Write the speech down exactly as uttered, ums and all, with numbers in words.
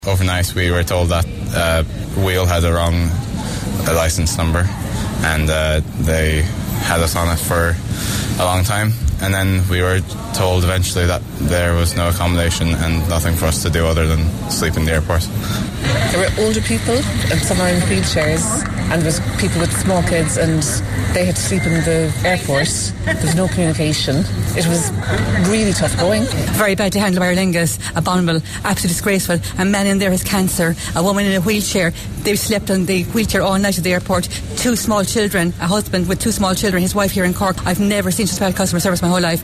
Overnight we were told that uh, Wheel had the wrong uh, license number, and uh, they had us on it for a long time, and then we were told eventually that there was no accommodation and nothing for us to do other than sleep in the airport. There were older people and some are in wheelchairs, and there was people with small kids, and they had to sleep in the airport. There was no communication. It was really tough going. Very bad to handle by Aer Lingus, abominable, absolutely disgraceful. A man in there has cancer, a woman in a wheelchair. They've slept on the wheelchair all night at the airport. Two small children, a husband with two small children, his wife here in Cork. I've never seen such bad customer service my whole life.